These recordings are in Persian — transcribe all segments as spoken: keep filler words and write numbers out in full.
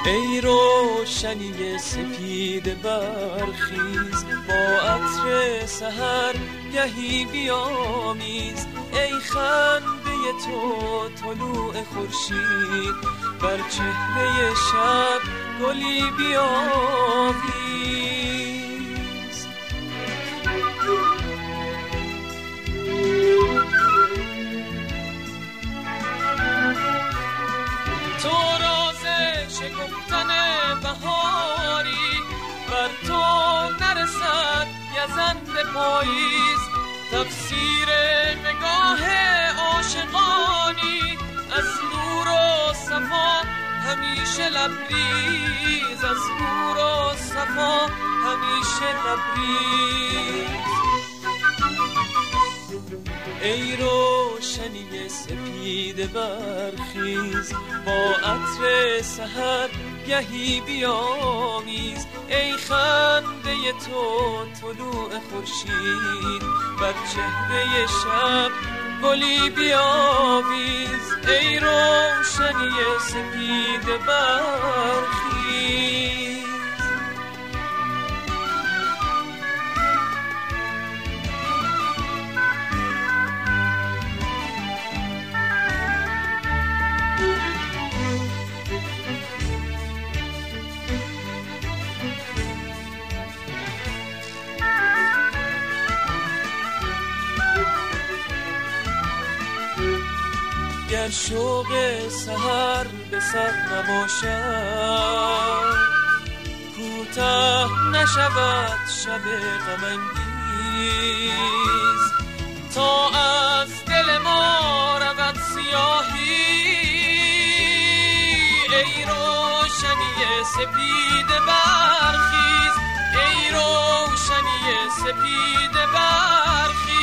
ای روشنی سپید برخیز، با عطر سحر گهی بیامیز. ای خنده تو طلوع خورشید، بر چهره شب گلی بیاویز. تو راز شکفتن بهاری، بر تو نرسد گزند پاییز. تفسیر نگاه عاشقانی، از نور و صفا همیشه لبریز. از نور و صفا همیشه لبریز. ای روشنی سپید برخیز، با عطر سحر گهی بیامیز. ای خنده تو طلوع خورشید، بر چهره شب گلی بیاویز. ای روشنی سپید برخیز. گر شوق سحر به سر نباشد، کوتاه نشود شب غم انگیز. تا از دل ما رود سیاهی، ای روشنی سپید برخیز. ای روشنی سپید برخیز.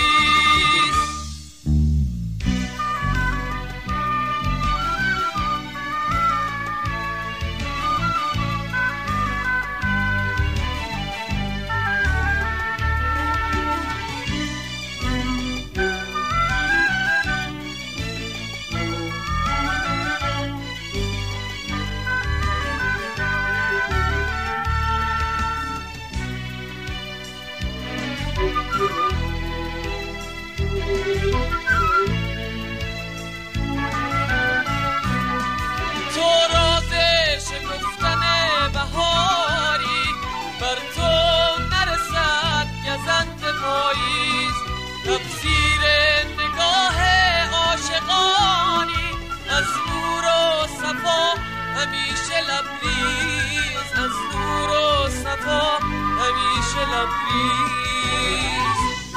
تو راز شکفتن بهاری، بر تو نرسد گزند پاییز. تفسیر نگاه عاشقانی، از نور و صفا همیشه لبریز. از نور و صفا همیشه لبریز.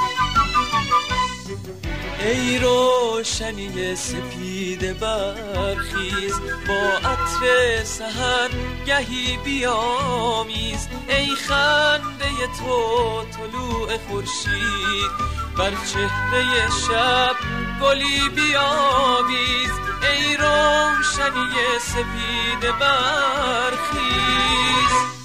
ای روشنی سپید برخیز، با عطر سحر گهی بیامیز. ای خنده تو طلوع خورشید، بر چهره شب گلی بیاویز. ای روشنی سپید برخیز.